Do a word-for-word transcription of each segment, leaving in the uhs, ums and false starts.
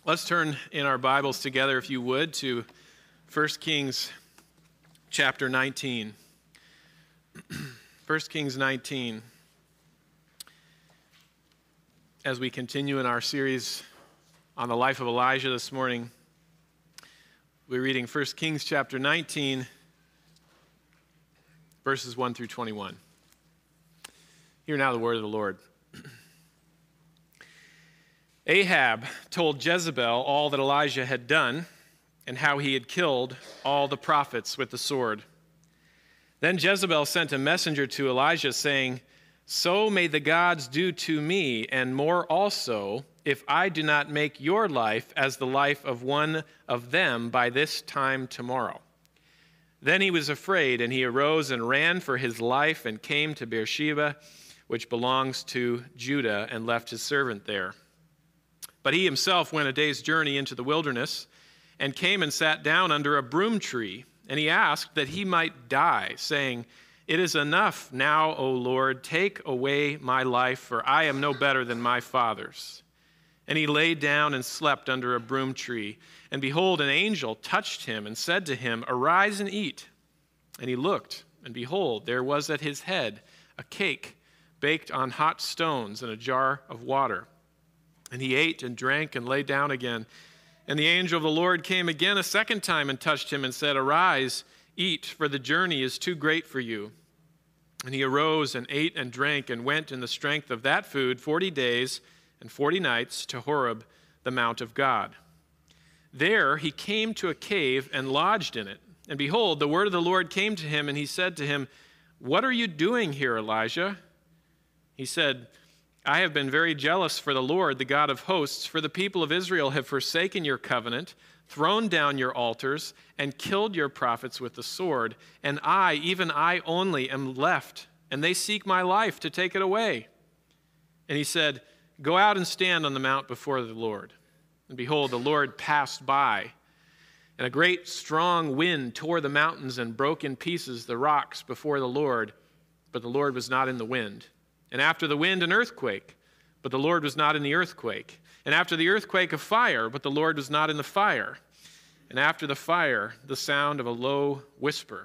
Let's turn in our Bibles together, if you would, to First Kings chapter nineteen. First Kings nineteen. As we continue in our series on the life of Elijah this morning, we're reading First Kings chapter nineteen, verses one through twenty-one. Hear now the word of the Lord. Ahab told Jezebel all that Elijah had done and how he had killed all the prophets with the sword. Then Jezebel sent a messenger to Elijah saying, "So may the gods do to me, and more also, if I do not make your life as the life of one of them by this time tomorrow." Then he was afraid, and he arose and ran for his life and came to Beersheba, which belongs to Judah, and left his servant there. But he himself went a day's journey into the wilderness and came and sat down under a broom tree. And he asked that he might die, saying, "It is enough now, O Lord, take away my life, for I am no better than my fathers." And he lay down and slept under a broom tree. And behold, an angel touched him and said to him, "Arise and eat." And he looked, and behold, there was at his head a cake baked on hot stones and a jar of water. And he ate and drank and lay down again. And the angel of the Lord came again a second time and touched him and said, "Arise, eat, for the journey is too great for you." And he arose and ate and drank and went in the strength of that food forty days and forty nights to Horeb, the mount of God. There he came to a cave and lodged in it. And behold, the word of the Lord came to him, and he said to him, "What are you doing here, Elijah?" He said, "I have been very jealous for the Lord, the God of hosts, for the people of Israel have forsaken your covenant, thrown down your altars, and killed your prophets with the sword. And I, even I only, am left, and they seek my life to take it away." And he said, "Go out and stand on the mount before the Lord." And behold, the Lord passed by, and a great strong wind tore the mountains and broke in pieces the rocks before the Lord, but the Lord was not in the wind. And after the wind, an earthquake, but the Lord was not in the earthquake. And after the earthquake, a fire, but the Lord was not in the fire. And after the fire, the sound of a low whisper.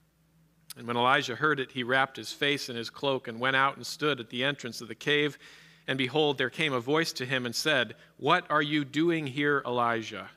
And when Elijah heard it, he wrapped his face in his cloak and went out and stood at the entrance of the cave. And behold, there came a voice to him and said, "What are you doing here, Elijah?"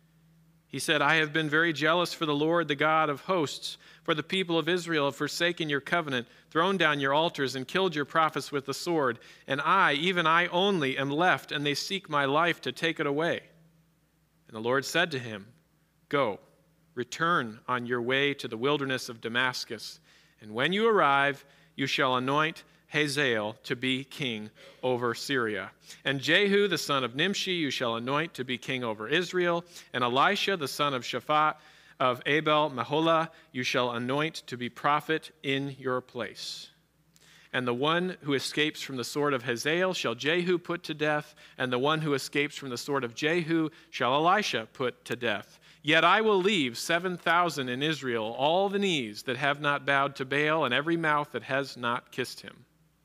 He said, "I have been very jealous for the Lord, the God of hosts, for the people of Israel have forsaken your covenant, thrown down your altars, and killed your prophets with the sword. And I, even I only, am left, and they seek my life to take it away." And the Lord said to him, "Go, return on your way to the wilderness of Damascus, and when you arrive, you shall anoint Hazael to be king over Syria. And Jehu, the son of Nimshi, you shall anoint to be king over Israel. And Elisha, the son of Shaphat of Abel Meholah, you shall anoint to be prophet in your place. And the one who escapes from the sword of Hazael shall Jehu put to death, and the one who escapes from the sword of Jehu shall Elisha put to death. Yet I will leave seven thousand in Israel, all the knees that have not bowed to Baal, and every mouth that has not kissed him."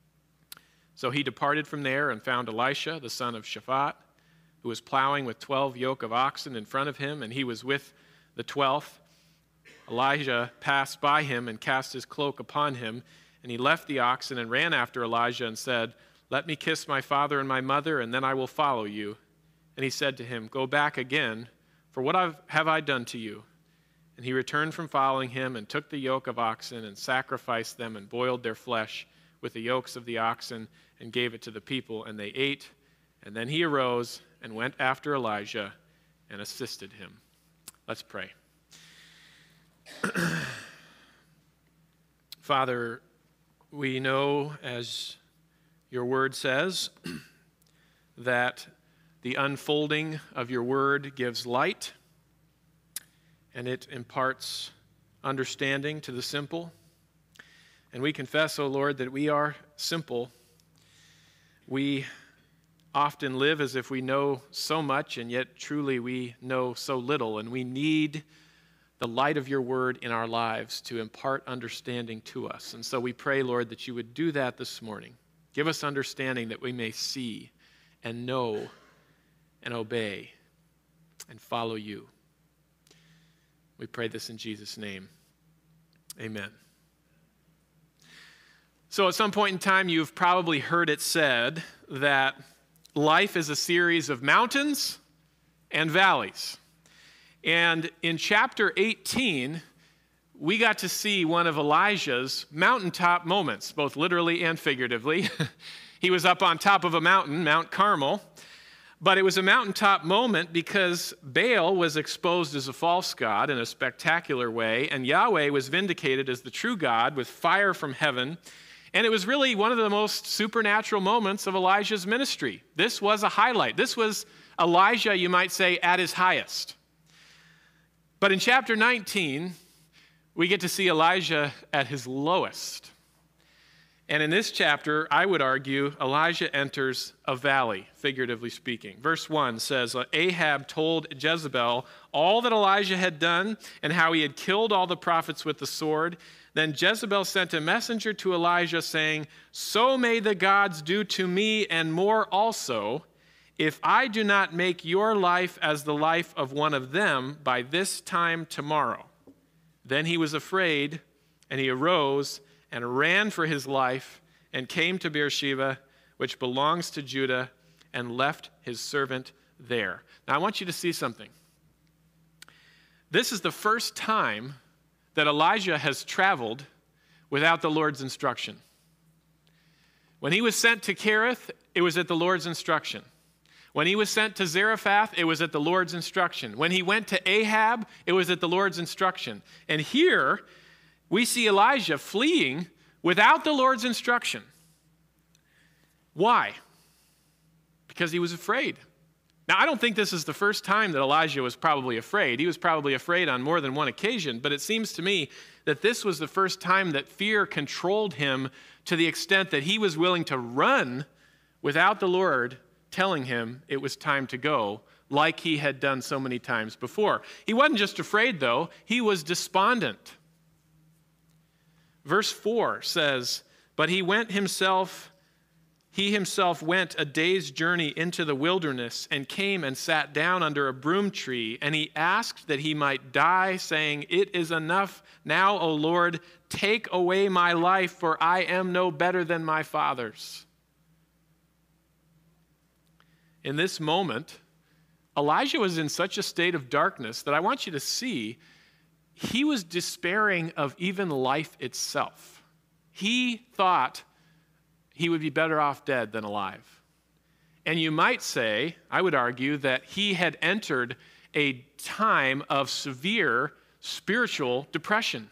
So he departed from there and found Elisha, the son of Shaphat, who was plowing with twelve yoke of oxen in front of him, and he was with the twelfth. Elijah passed by him and cast his cloak upon him, and he left the oxen and ran after Elijah and said, "Let me kiss my father and my mother, and then I will follow you." And he said to him, "Go back again, for what have I done to you?" And he returned from following him and took the yoke of oxen and sacrificed them and boiled their flesh with the yokes of the oxen and gave it to the people, and they ate. And then he arose and went after Elijah and assisted him. Let's pray. Father, we know, as your word says, that the unfolding of your word gives light, and it imparts understanding to the simple. And we confess, O Lord, that we are simple. We often live as if we know so much, and yet truly we know so little, and we need the light of your word in our lives to impart understanding to us. And so we pray, Lord, that you would do that this morning. Give us understanding that we may see and know and obey and follow you. We pray this in Jesus' name. Amen. So at some point in time, you've probably heard it said that life is a series of mountains and valleys. And in chapter eighteen, we got to see one of Elijah's mountaintop moments, both literally and figuratively. He was up on top of a mountain, Mount Carmel, but it was a mountaintop moment because Baal was exposed as a false god in a spectacular way, and Yahweh was vindicated as the true God with fire from heaven. And it was really one of the most supernatural moments of Elijah's ministry. This was a highlight. This was Elijah, you might say, at his highest. But in chapter nineteen, we get to see Elijah at his lowest. And in this chapter, I would argue, Elijah enters a valley, figuratively speaking. Verse one says, Ahab told Jezebel all that Elijah had done and how he had killed all the prophets with the sword. Then Jezebel sent a messenger to Elijah saying, so may the gods do to me and more also, if I do not make your life as the life of one of them by this time tomorrow. Then he was afraid, and he arose and ran for his life and came to Beersheba, which belongs to Judah, and left his servant there. Now I want you to see something. This is the first time that Elijah has traveled without the Lord's instruction. When he was sent to Kerith, it was at the Lord's instruction. When he was sent to Zarephath, it was at the Lord's instruction. When he went to Ahab, it was at the Lord's instruction. And here, we see Elijah fleeing without the Lord's instruction. Why? Because he was afraid. Now, I don't think this is the first time that Elijah was probably afraid. He was probably afraid on more than one occasion, but it seems to me that this was the first time that fear controlled him to the extent that he was willing to run without the Lord telling him it was time to go, like he had done so many times before. He wasn't just afraid, though. He was despondent. Verse four says, but he went himself... He himself went a day's journey into the wilderness and came and sat down under a broom tree, and he asked that he might die, saying, it is enough now, O Lord, take away my life, for I am no better than my fathers. In this moment, Elijah was in such a state of darkness that I want you to see he was despairing of even life itself. He thought he would be better off dead than alive. And you might say, I would argue, that he had entered a time of severe spiritual depression.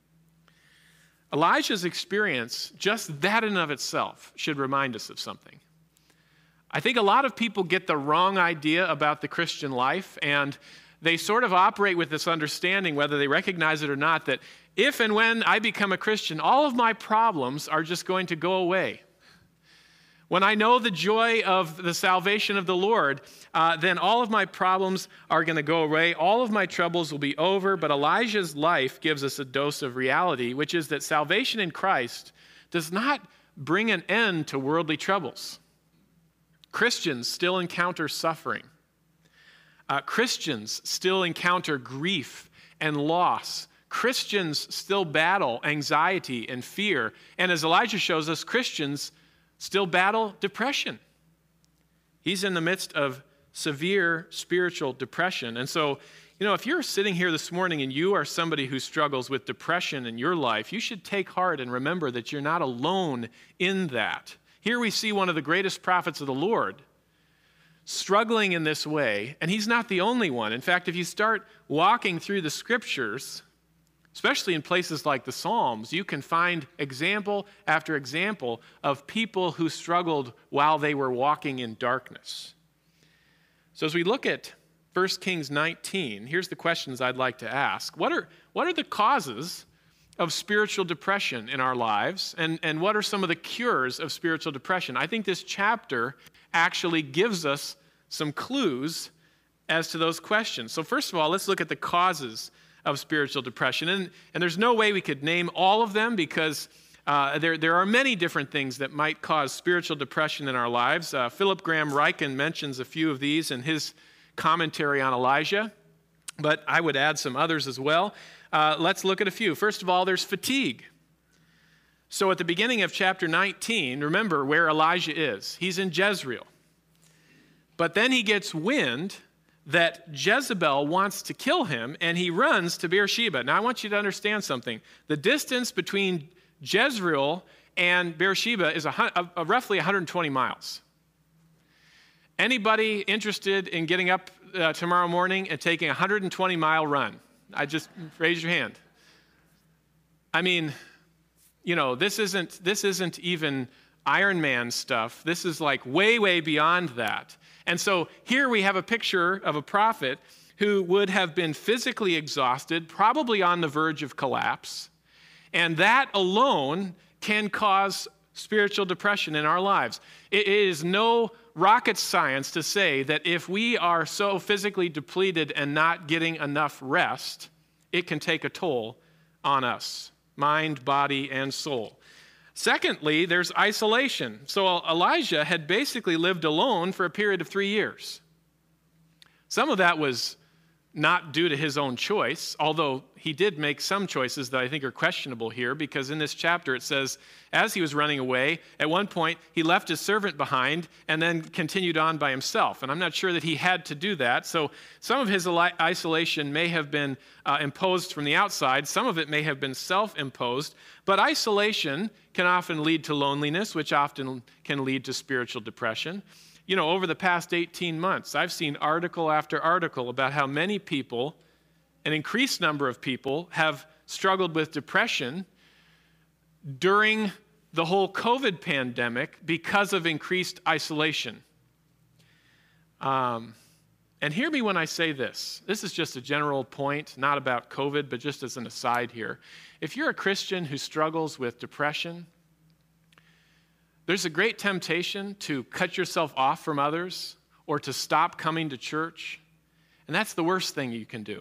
Elijah's experience, just that in and of itself, should remind us of something. I think a lot of people get the wrong idea about the Christian life, and they sort of operate with this understanding, whether they recognize it or not, that if and when I become a Christian, all of my problems are just going to go away. When I know the joy of the salvation of the Lord, uh, then all of my problems are going to go away. All of my troubles will be over. But Elijah's life gives us a dose of reality, which is that salvation in Christ does not bring an end to worldly troubles. Christians still encounter suffering. Uh, Christians still encounter grief and loss. Christians still battle anxiety and fear. And as Elijah shows us, Christians still battle depression. He's in the midst of severe spiritual depression. And so, you know, if you're sitting here this morning and you are somebody who struggles with depression in your life, you should take heart and remember that you're not alone in that. Here we see one of the greatest prophets of the Lord struggling in this way, and he's not the only one. In fact, if you start walking through the scriptures, especially in places like the Psalms, you can find example after example of people who struggled while they were walking in darkness. So as we look at First Kings nineteen, here's the questions I'd like to ask. What are, what are the causes of spiritual depression in our lives, and, and what are some of the cures of spiritual depression? I think this chapter actually gives us some clues as to those questions. So first of all, let's look at the causes of spiritual depression. And, and there's no way we could name all of them because uh, there, there are many different things that might cause spiritual depression in our lives. Uh, Philip Graham Ryken mentions a few of these in his commentary on Elijah, but I would add some others as well. Uh, let's look at a few. First of all, there's fatigue. So at the beginning of chapter nineteen, remember where Elijah is. He's in Jezreel. But then he gets wind that Jezebel wants to kill him, and he runs to Beersheba. Now, I want you to understand something. The distance between Jezreel and Beersheba is a, a, a roughly one hundred twenty miles. Anybody interested in getting up uh, tomorrow morning and taking a one hundred twenty mile run? I just raise your hand. I mean, you know, this isn't this isn't even Iron Man stuff. This is like way, way beyond that. And so here we have a picture of a prophet who would have been physically exhausted, probably on the verge of collapse. And that alone can cause spiritual depression in our lives. It is no rocket science to say that if we are so physically depleted and not getting enough rest, it can take a toll on us, mind, body, and soul. Secondly, there's isolation. So Elijah had basically lived alone for a period of three years. Some of that was not due to his own choice, although he did make some choices that I think are questionable here, because in this chapter it says, as he was running away, at one point he left his servant behind and then continued on by himself. And I'm not sure that he had to do that. So some of his isolation may have been uh, imposed from the outside. Some of it may have been self-imposed. But isolation can often lead to loneliness, which often can lead to spiritual depression. You know, over the past eighteen months, I've seen article after article about how many people, an increased number of people, have struggled with depression during the whole COVID pandemic because of increased isolation. Um, and hear me when I say this. This is just a general point, not about COVID, but just as an aside here. If you're a Christian who struggles with depression, there's a great temptation to cut yourself off from others or to stop coming to church. And that's the worst thing you can do.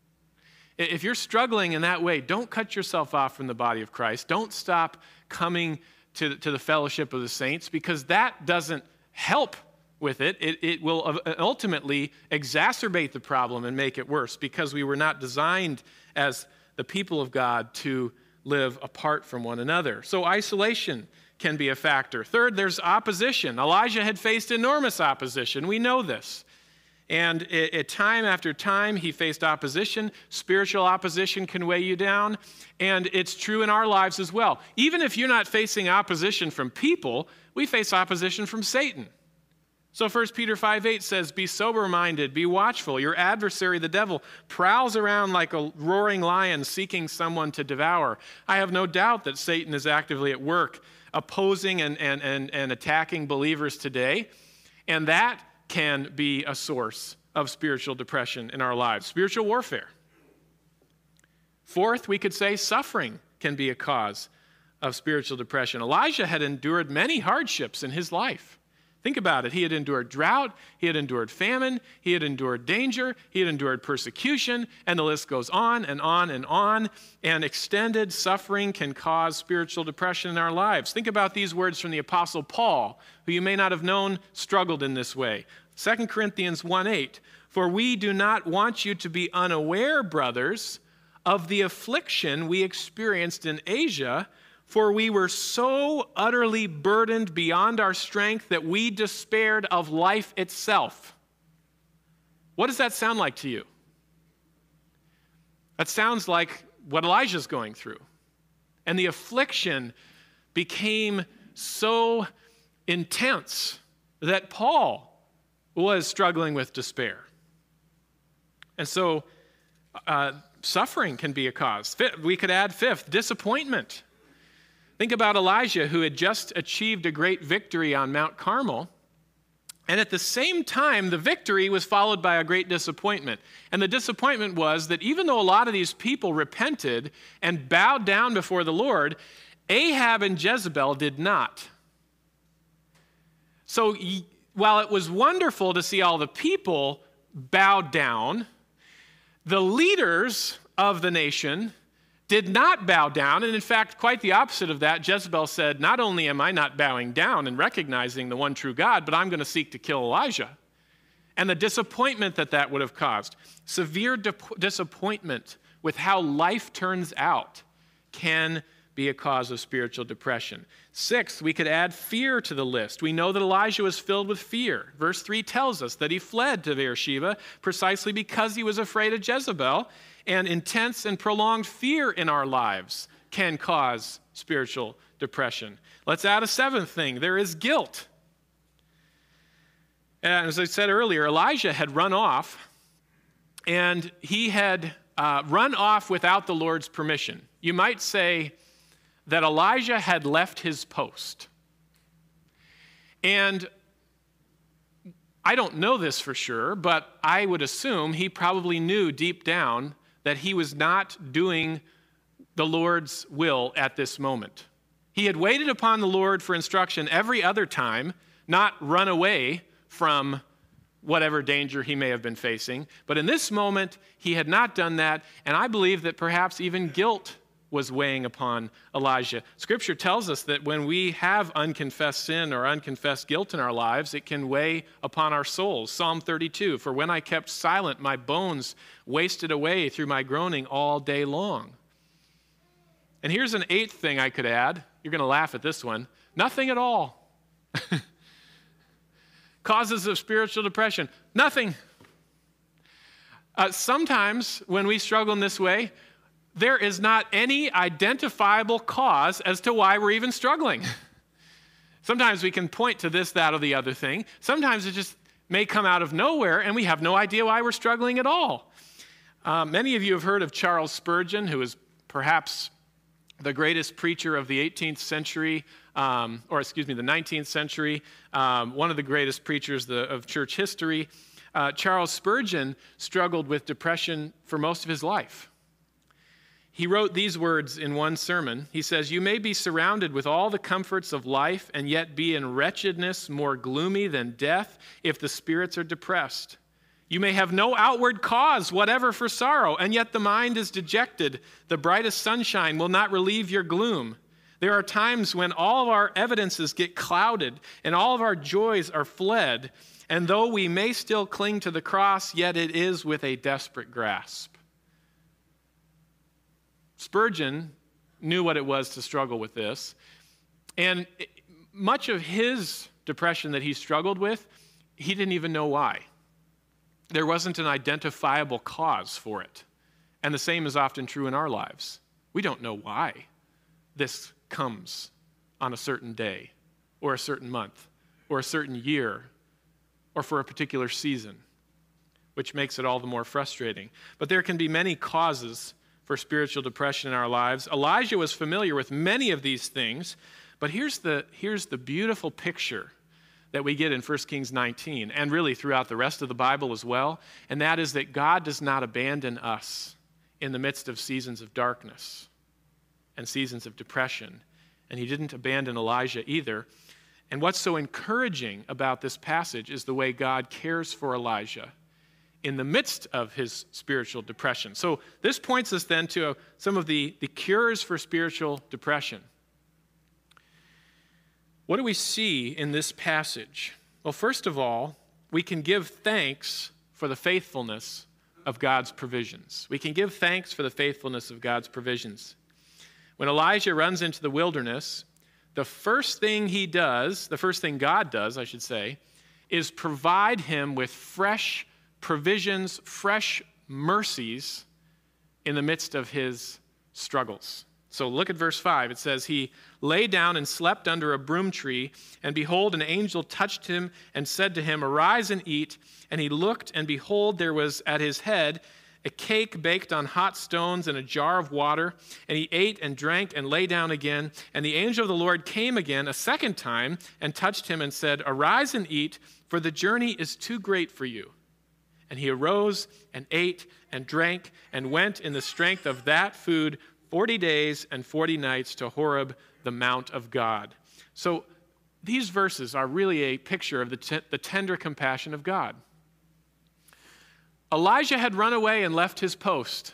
If you're struggling in that way, don't cut yourself off from the body of Christ. Don't stop coming to, to the fellowship of the saints, because that doesn't help with it. It, it will ultimately exacerbate the problem and make it worse, because we were not designed as the people of God to live apart from one another. So isolation can be a factor. Third, there's opposition. Elijah had faced enormous opposition. We know this. And it, it, time after time, he faced opposition. Spiritual opposition can weigh you down. And it's true in our lives as well. Even if you're not facing opposition from people, we face opposition from Satan. So First Peter five eight says, "Be sober-minded, be watchful. Your adversary, the devil, prowls around like a roaring lion seeking someone to devour." I have no doubt that Satan is actively at work opposing and, and, and, and attacking believers today. And that can be a source of spiritual depression in our lives, spiritual warfare. Fourth, we could say suffering can be a cause of spiritual depression. Elijah had endured many hardships in his life. Think about it. He had endured drought, he had endured famine, he had endured danger, he had endured persecution, and the list goes on and on and on. And extended suffering can cause spiritual depression in our lives. Think about these words from the Apostle Paul, who you may not have known struggled in this way. Second Corinthians one eight, "For we do not want you to be unaware, brothers, of the affliction we experienced in Asia, for we were so utterly burdened beyond our strength that we despaired of life itself." What does that sound like to you? That sounds like what Elijah's going through. And the affliction became so intense that Paul was struggling with despair. And so uh, suffering can be a cause. We could add fifth, disappointment. Think about Elijah, who had just achieved a great victory on Mount Carmel. And at the same time, the victory was followed by a great disappointment. And the disappointment was that even though a lot of these people repented and bowed down before the Lord, Ahab and Jezebel did not. So while it was wonderful to see all the people bow down, the leaders of the nation did not bow down, and in fact, quite the opposite of that. Jezebel said, "Not only am I not bowing down and recognizing the one true God, but I'm going to seek to kill Elijah." and the disappointment that that would have caused. Severe di- disappointment with how life turns out can be a cause of spiritual depression. Sixth, we could add fear to the list. We know that Elijah was filled with fear. Verse three tells us that he fled to Beersheba precisely because he was afraid of Jezebel, and intense and prolonged fear in our lives can cause spiritual depression. Let's add a seventh thing. There is guilt. And as I said earlier, Elijah had run off, and he had uh, run off without the Lord's permission. You might say that Elijah had left his post. And I don't know this for sure, but I would assume he probably knew deep down that he was not doing the Lord's will at this moment. He had waited upon the Lord for instruction every other time, not run away from whatever danger he may have been facing. But in this moment, he had not done that, and I believe that perhaps even guilt was weighing upon Elijah. Scripture tells us that when we have unconfessed sin or unconfessed guilt in our lives, it can weigh upon our souls. Psalm thirty-two, for when I kept silent, my bones wasted away through my groaning all day long. And here's an eighth thing I could add. You're going to laugh at this one. Nothing at all. Causes of spiritual depression. Nothing. Uh, sometimes when we struggle in this way, there is not any identifiable cause as to why we're even struggling. Sometimes we can point to this, that, or the other thing. Sometimes it just may come out of nowhere, and we have no idea why we're struggling at all. Uh, many of you have heard of Charles Spurgeon, who is perhaps the greatest preacher of the eighteenth century, um, or excuse me, the nineteenth century, um, one of the greatest preachers the, of church history. Uh, Charles Spurgeon struggled with depression for most of his life. He wrote these words in one sermon. He says, "You may be surrounded with all the comforts of life and yet be in wretchedness more gloomy than death if the spirits are depressed. You may have no outward cause whatever for sorrow, and yet the mind is dejected. The brightest sunshine will not relieve your gloom. There are times when all of our evidences get clouded and all of our joys are fled, and though we may still cling to the cross, yet it is with a desperate grasp." Spurgeon knew what it was to struggle with this, and much of his depression that he struggled with, he didn't even know why. There wasn't an identifiable cause for it, and the same is often true in our lives. We don't know why this comes on a certain day, or a certain month, or a certain year, or for a particular season, which makes it all the more frustrating. But there can be many causes for spiritual depression in our lives. Elijah was familiar with many of these things, but here's the, here's the beautiful picture that we get in First Kings nineteen, and really throughout the rest of the Bible as well, and that is that God does not abandon us in the midst of seasons of darkness and seasons of depression, and he didn't abandon Elijah either. And what's so encouraging about this passage is the way God cares for Elijah in the midst of his spiritual depression. So this points us then to some of the, the cures for spiritual depression. What do we see in this passage? Well, first of all, we can give thanks for the faithfulness of God's provisions. We can give thanks for the faithfulness of God's provisions. When Elijah runs into the wilderness, the first thing he does, the first thing God does, I should say, is provide him with fresh provisions, fresh mercies in the midst of his struggles. So look at verse five. It says, "He lay down and slept under a broom tree, and behold, an angel touched him and said to him, 'Arise and eat.' And he looked, and behold, there was at his head a cake baked on hot stones and a jar of water. And he ate and drank and lay down again. And the angel of the Lord came again a second time and touched him and said, 'Arise and eat, for the journey is too great for you.' And he arose and ate and drank and went in the strength of that food forty days and forty nights to Horeb, the mount of God." So these verses are really a picture of the, t- the tender compassion of God. Elijah had run away and left his post.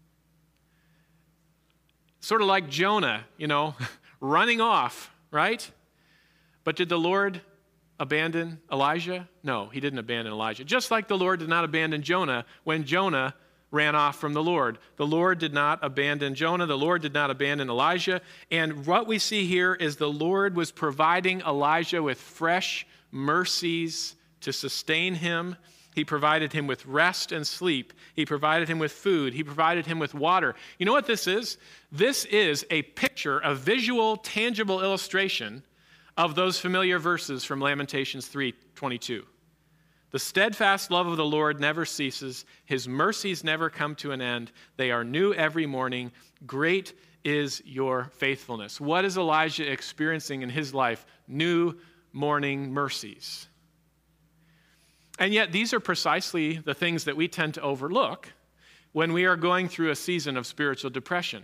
Sort of like Jonah, you know, running off, right? But did the Lord abandon Elijah? No, he didn't abandon Elijah. Just like the Lord did not abandon Jonah when Jonah ran off from the Lord. The Lord did not abandon Jonah. The Lord did not abandon Elijah. And what we see here is the Lord was providing Elijah with fresh mercies to sustain him. He provided him with rest and sleep. He provided him with food. He provided him with water. You know what this is? This is a picture, a visual, tangible illustration of those familiar verses from Lamentations three twenty-two. The steadfast love of the Lord never ceases. His mercies never come to an end. They are new every morning. Great is your faithfulness. What is Elijah experiencing in his life? New morning mercies. And yet these are precisely the things that we tend to overlook when we are going through a season of spiritual depression.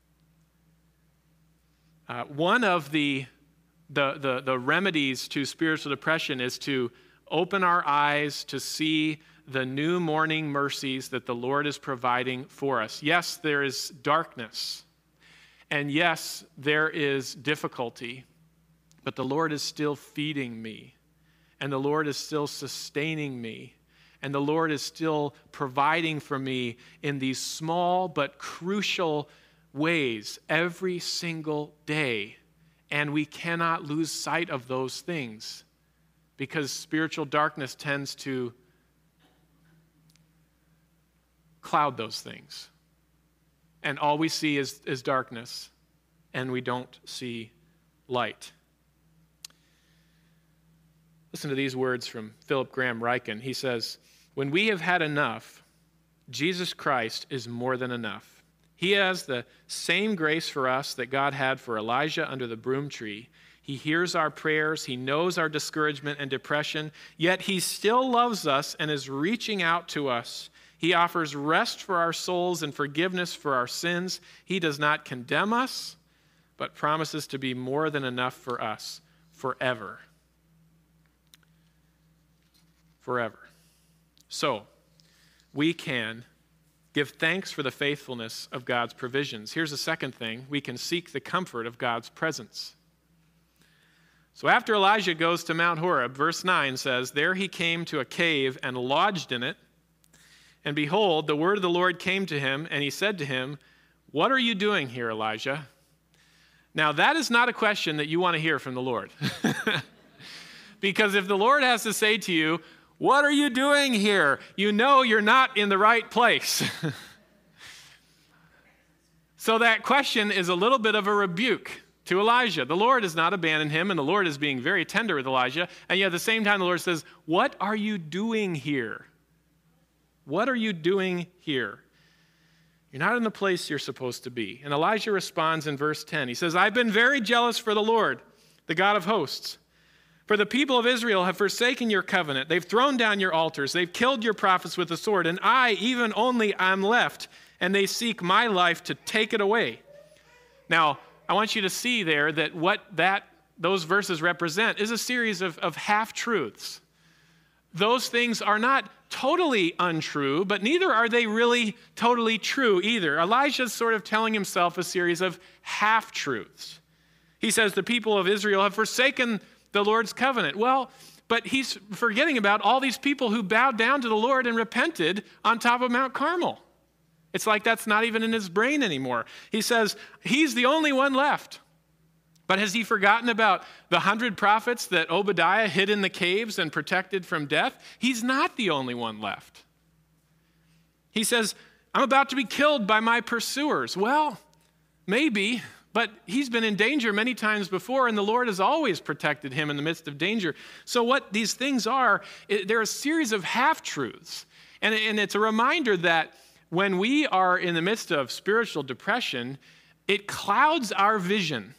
Uh, one of the, the, the, the remedies to spiritual depression is to open our eyes to see the new morning mercies that the Lord is providing for us. Yes, there is darkness. And yes, there is difficulty. But the Lord is still feeding me. And the Lord is still sustaining me. And the Lord is still providing for me in these small but crucial ways every single day. And we cannot lose sight of those things, because spiritual darkness tends to cloud those things. And all we see is, is darkness, and we don't see light. Listen to these words from Philip Graham Ryken. He says, "When we have had enough, Jesus Christ is more than enough. He has the same grace for us that God had for Elijah under the broom tree. He hears our prayers. He knows our discouragement and depression, yet he still loves us and is reaching out to us. He offers rest for our souls and forgiveness for our sins. He does not condemn us, but promises to be more than enough for us forever." Forever. So, we can give thanks for the faithfulness of God's provisions. Here's a second thing. We can seek the comfort of God's presence. So after Elijah goes to Mount Horeb, verse nine says, "There he came to a cave and lodged in it. And behold, the word of the Lord came to him, and he said to him, 'What are you doing here, Elijah?'" Now, that is not a question that you want to hear from the Lord. Because if the Lord has to say to you, "What are you doing here?" you know you're not in the right place. So that question is a little bit of a rebuke to Elijah. The Lord has not abandoned him, and the Lord is being very tender with Elijah. And yet at the same time, the Lord says, "What are you doing here? What are you doing here? You're not in the place you're supposed to be." And Elijah responds in verse ten. He says, "I've been very jealous for the Lord, the God of hosts. For the people of Israel have forsaken your covenant. They've thrown down your altars. They've killed your prophets with the sword. And I, even only, am left, and they seek my life to take it away." Now, I want you to see there that what that those verses represent is a series of, of half-truths. Those things are not totally untrue, but neither are they really totally true either. Elijah's sort of telling himself a series of half-truths. He says the people of Israel have forsaken the Lord's covenant. Well, but he's forgetting about all these people who bowed down to the Lord and repented on top of Mount Carmel. It's like that's not even in his brain anymore. He says he's the only one left. But has he forgotten about the hundred prophets that Obadiah hid in the caves and protected from death? He's not the only one left. He says, "I'm about to be killed by my pursuers." Well, maybe, but he's been in danger many times before, and the Lord has always protected him in the midst of danger. So what these things are, they're a series of half-truths. And, and it's a reminder that when we are in the midst of spiritual depression, it clouds our vision.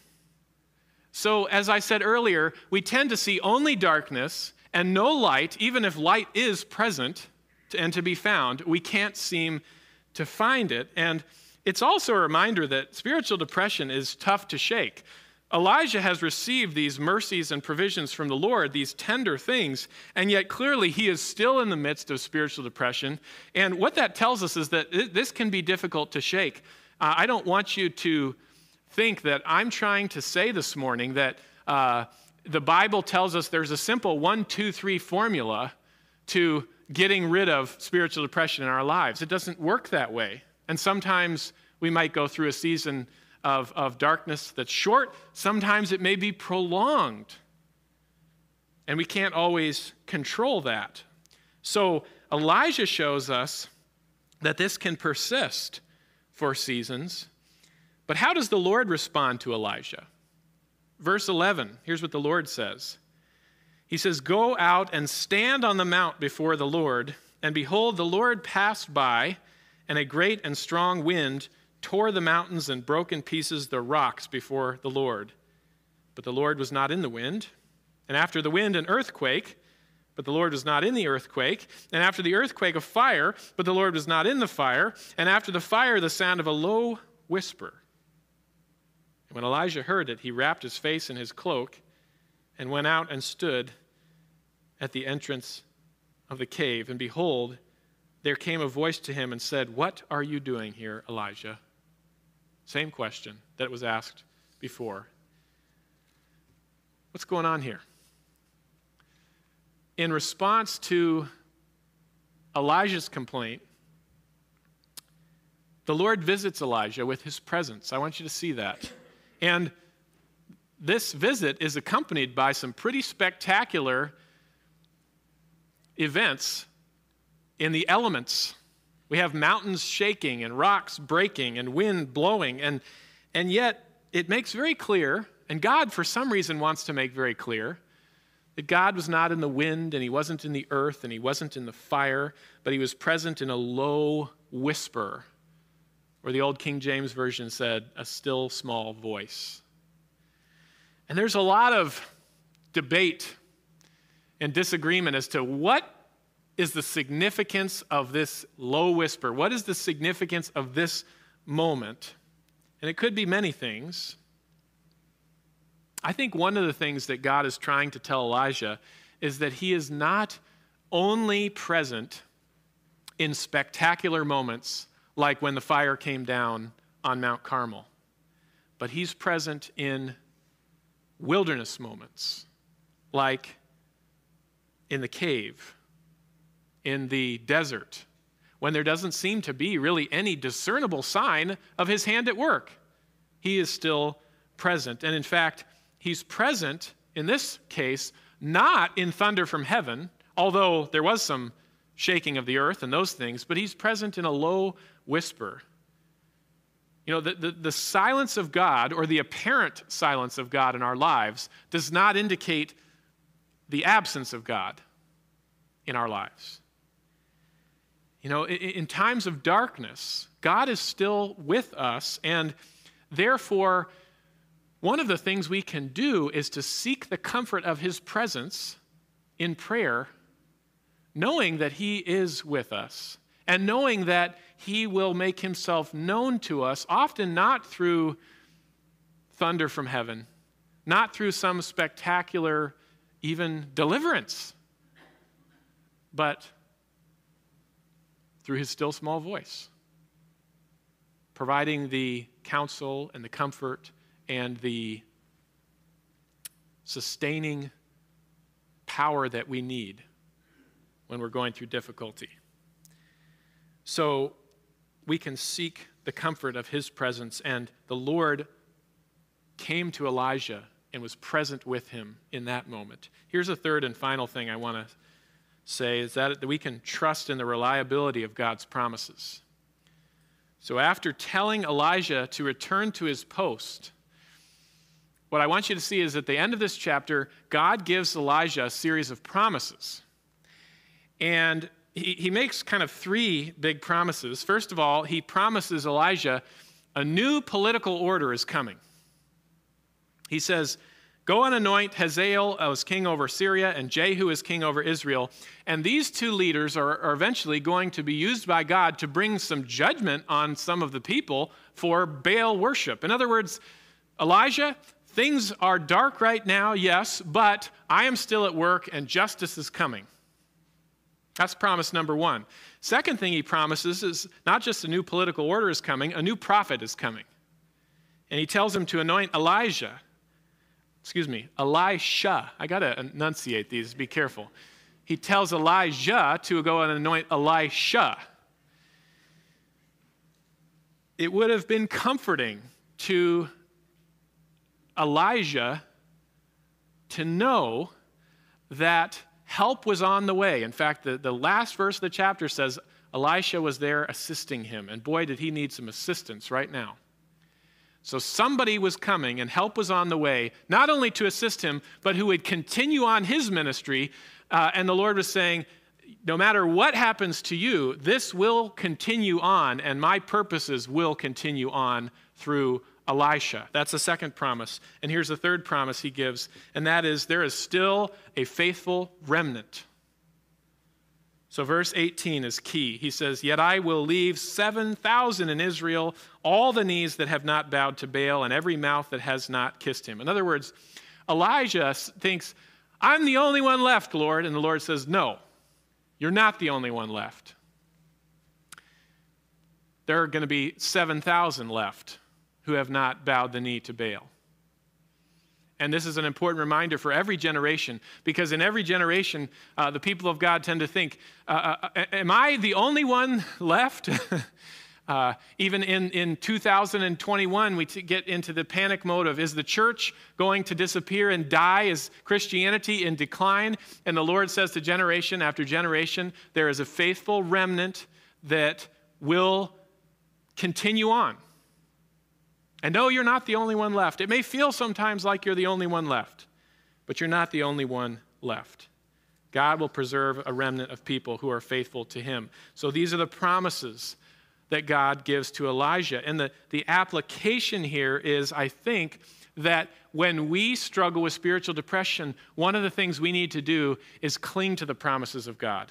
So as I said earlier, we tend to see only darkness and no light. Even if light is present and to be found, we can't seem to find it. And it's also a reminder that spiritual depression is tough to shake. Elijah has received these mercies and provisions from the Lord, these tender things, and yet clearly he is still in the midst of spiritual depression. And what that tells us is that this can be difficult to shake. Uh, I don't want you to think that I'm trying to say this morning that uh, the Bible tells us there's a simple one, two, three formula to getting rid of spiritual depression in our lives. It doesn't work that way. And sometimes we might go through a season of, of darkness that's short. Sometimes it may be prolonged. And we can't always control that. So Elijah shows us that this can persist for seasons. But how does the Lord respond to Elijah? Verse eleven, here's what the Lord says. He says, "Go out and stand on the mount before the Lord, and behold, the Lord passed by, and a great and strong wind tore the mountains and broke in pieces the rocks before the Lord. But the Lord was not in the wind. And after the wind, an earthquake, but the Lord was not in the earthquake. And after the earthquake, a fire, but the Lord was not in the fire. And after the fire, the sound of a low whisper. And when Elijah heard it, he wrapped his face in his cloak and went out and stood at the entrance of the cave. And behold, there came a voice to him and said, 'What are you doing here, Elijah?'" Same question that was asked before. What's going on here? In response to Elijah's complaint, the Lord visits Elijah with his presence. I want you to see that. And this visit is accompanied by some pretty spectacular events in the elements. We have mountains shaking and rocks breaking and wind blowing, and, and yet it makes very clear, and God for some reason wants to make very clear, that God was not in the wind, and he wasn't in the earth, and he wasn't in the fire, but he was present in a low whisper, or the old King James Version said, a still small voice. And there's a lot of debate and disagreement as to what is the significance of this low whisper. What is the significance of this moment? And it could be many things. I think one of the things that God is trying to tell Elijah is that he is not only present in spectacular moments like when the fire came down on Mount Carmel, but he's present in wilderness moments like in the cave, in the desert, when there doesn't seem to be really any discernible sign of his hand at work. He is still present. And in fact, he's present, in this case, not in thunder from heaven, although there was some shaking of the earth and those things, but he's present in a low whisper. You know, the, the, the silence of God, or the apparent silence of God in our lives, does not indicate the absence of God in our lives. You know, in, in times of darkness, God is still with us, and therefore, one of the things we can do is to seek the comfort of his presence in prayer, knowing that he is with us, and knowing that he will make himself known to us, often not through thunder from heaven, not through some spectacular, even deliverance, but through his still small voice, providing the counsel and the comfort and the sustaining power that we need when we're going through difficulty. So we can seek the comfort of his presence, and the Lord came to Elijah and was present with him in that moment. Here's a third and final thing I want to say, is that we can trust in the reliability of God's promises. So after telling Elijah to return to his post, what I want you to see is at the end of this chapter, God gives Elijah a series of promises. And he, he makes kind of three big promises. First of all, he promises Elijah a new political order is coming. He says, "Go and anoint Hazael as king over Syria and Jehu as king over Israel." And these two leaders are, are eventually going to be used by God to bring some judgment on some of the people for Baal worship. In other words, Elijah, things are dark right now, yes, but I am still at work and justice is coming. That's promise number one. Second thing he promises is not just a new political order is coming, a new prophet is coming. And he tells him to anoint Elijah excuse me, Elisha. I got to enunciate these, be careful. He tells Elijah to go and anoint Elisha. It would have been comforting to Elijah to know that help was on the way. In fact, the, the last verse of the chapter says Elisha was there assisting him. And boy, did he need some assistance right now. So somebody was coming and help was on the way, not only to assist him, but who would continue on his ministry. Uh, and the Lord was saying, no matter what happens to you, this will continue on, and my purposes will continue on through Elisha. That's the second promise. And here's the third promise he gives, and that is there is still a faithful remnant. So verse eighteen is key. He says, yet I will leave seven thousand in Israel, all the knees that have not bowed to Baal, and every mouth that has not kissed him. In other words, Elijah thinks, I'm the only one left, Lord. And the Lord says, no, you're not the only one left. There are going to be seven thousand left who have not bowed the knee to Baal. And this is an important reminder for every generation, because in every generation, uh, the people of God tend to think, uh, uh, am I the only one left? uh, even in, in two thousand twenty-one, we t- get into the panic mode of, is the church going to disappear and die? Is Christianity in decline? And the Lord says to generation after generation, there is a faithful remnant that will continue on. And no, you're not the only one left. It may feel sometimes like you're the only one left, but you're not the only one left. God will preserve a remnant of people who are faithful to him. So these are the promises that God gives to Elijah. And the, the application here is, I think, that when we struggle with spiritual depression, one of the things we need to do is cling to the promises of God.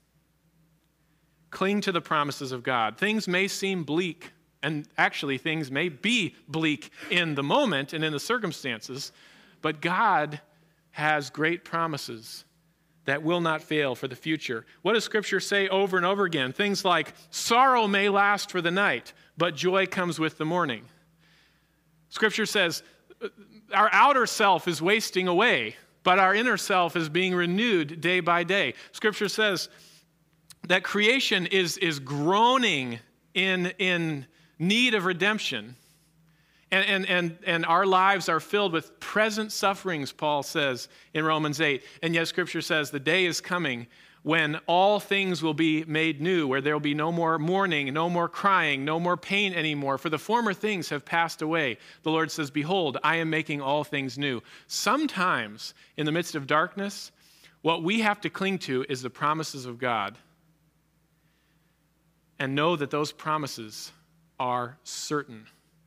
Cling to the promises of God. Things may seem bleak. And actually, things may be bleak in the moment and in the circumstances, but God has great promises that will not fail for the future. What does Scripture say over and over again? Things like, sorrow may last for the night, but joy comes with the morning. Scripture says, our outer self is wasting away, but our inner self is being renewed day by day. Scripture says that creation is, is groaning in in need of redemption. And, and, and, and our lives are filled with present sufferings, Paul says in Romans eight. And yet Scripture says the day is coming when all things will be made new, where there will be no more mourning, no more crying, no more pain anymore, for the former things have passed away. The Lord says, behold, I am making all things new. Sometimes in the midst of darkness, what we have to cling to is the promises of God, and know that those promises are certain.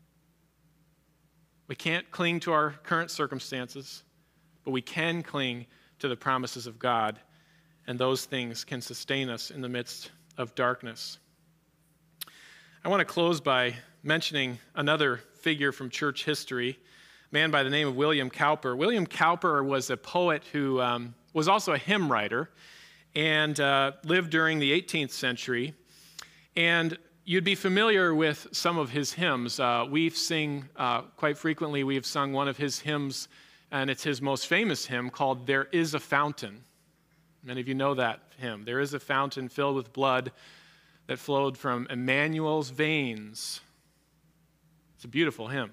We can't cling to our current circumstances, but we can cling to the promises of God, and those things can sustain us in the midst of darkness. I want to close by mentioning another figure from church history, a man by the name of William Cowper. William Cowper was a poet who um, was also a hymn writer and uh, lived during the eighteenth century. And you'd be familiar with some of his hymns. Uh, we sing uh, quite frequently. We've sung one of his hymns, and it's his most famous hymn called There Is a Fountain. Many of you know that hymn. There is a fountain filled with blood that flowed from Emmanuel's veins. It's a beautiful hymn.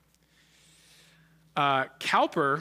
Uh, Cowper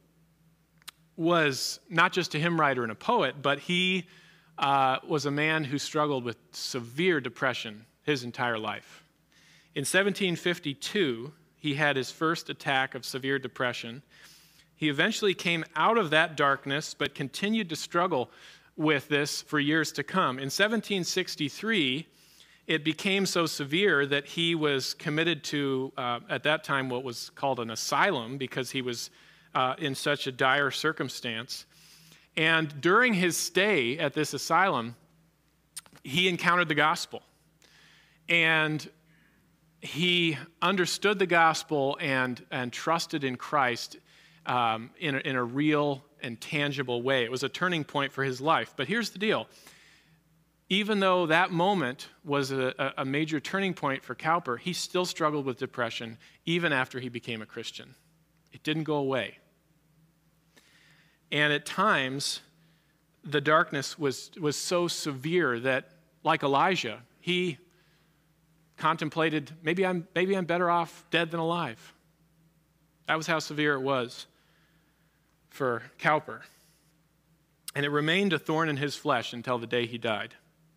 was not just a hymn writer and a poet, but he uh, was a man who struggled with severe depression his entire life. In seventeen fifty-two, he had his first attack of severe depression. He eventually came out of that darkness, but continued to struggle with this for years to come. In seventeen sixty-three, it became so severe that he was committed to, uh, at that time, what was called an asylum, because he was uh, in such a dire circumstance. And during his stay at this asylum, he encountered the gospel. And he understood the gospel and, and trusted in Christ um, in, a, in a real and tangible way. It was a turning point for his life. But here's the deal. Even though that moment was a, a major turning point for Cowper, he still struggled with depression even after he became a Christian. It didn't go away. And at times, the darkness was, was so severe that, like Elijah, he contemplated, maybe I'm, maybe I'm better off dead than alive. That was how severe it was for Cowper. And it remained a thorn in his flesh until the day he died.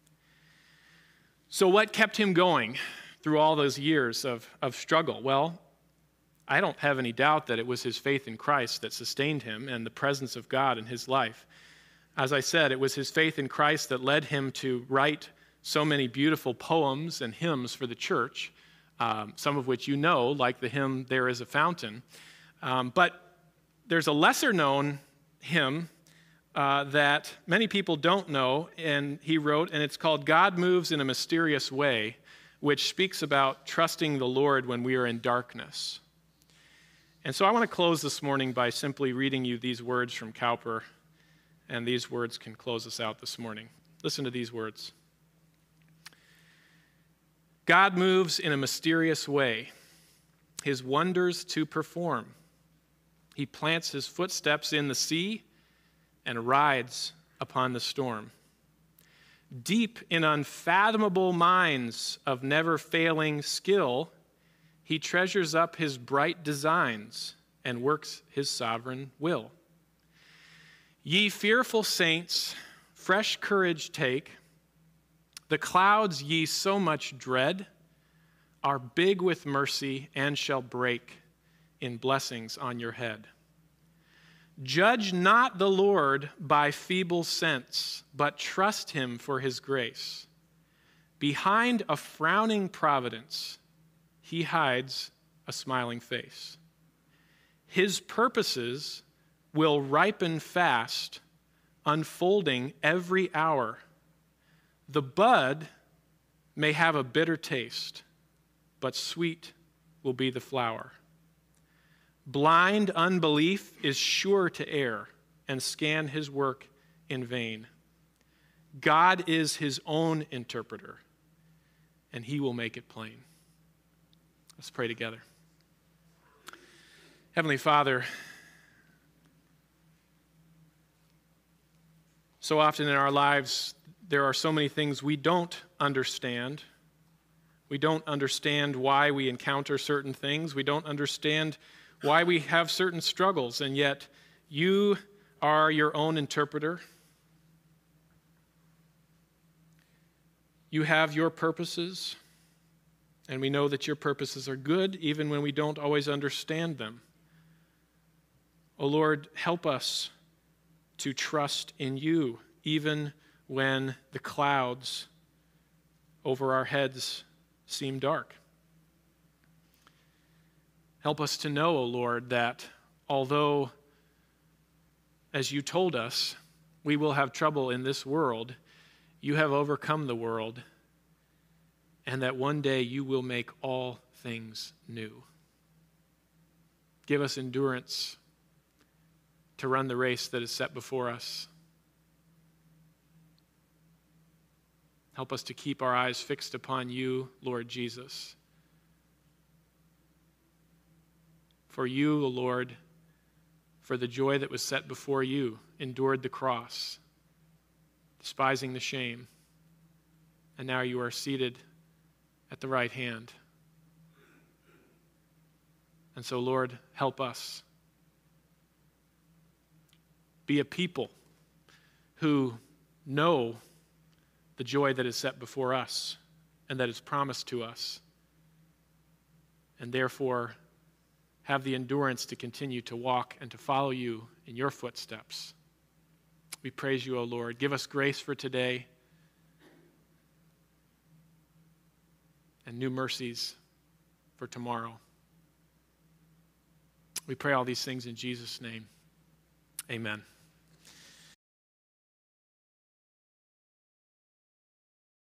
So what kept him going through all those years of, of struggle? Well, I don't have any doubt that it was his faith in Christ that sustained him and the presence of God in his life. As I said, it was his faith in Christ that led him to write so many beautiful poems and hymns for the church, um, some of which you know, like the hymn, There Is a Fountain. Um, but there's a lesser-known hymn uh, that many people don't know, and he wrote, and it's called God Moves in a Mysterious Way, which speaks about trusting the Lord when we are in darkness. And so I want to close this morning by simply reading you these words from Cowper, and these words can close us out this morning. Listen to these words. God moves in a mysterious way, his wonders to perform. He plants his footsteps in the sea and rides upon the storm. Deep in unfathomable mines of never-failing skill, he treasures up his bright designs and works his sovereign will. Ye fearful saints, fresh courage take. The clouds ye so much dread are big with mercy and shall break in blessings on your head. Judge not the Lord by feeble sense, but trust him for his grace. Behind a frowning providence, he hides a smiling face. His purposes will ripen fast, unfolding every hour. The bud may have a bitter taste, but sweet will be the flower. Blind unbelief is sure to err and scan his work in vain. God is his own interpreter, and he will make it plain. Let's pray together. Heavenly Father, so often in our lives, there are so many things we don't understand. We don't understand why we encounter certain things. We don't understand why we have certain struggles, and yet you are your own interpreter. You have your purposes, and we know that your purposes are good even when we don't always understand them. Oh Lord, help us to trust in you even when the clouds over our heads seem dark. Help us to know, O Lord, that although, as you told us, we will have trouble in this world, you have overcome the world, and that one day you will make all things new. Give us endurance to run the race that is set before us. Help us to keep our eyes fixed upon you, Lord Jesus. For you, O Lord, for the joy that was set before you, endured the cross, despising the shame, and now you are seated at the right hand. And so, Lord, help us be a people who know the joy that is set before us and that is promised to us, and therefore have the endurance to continue to walk and to follow you in your footsteps. We praise you, O Lord. Give us grace for today and new mercies for tomorrow. We pray all these things in Jesus' name. Amen.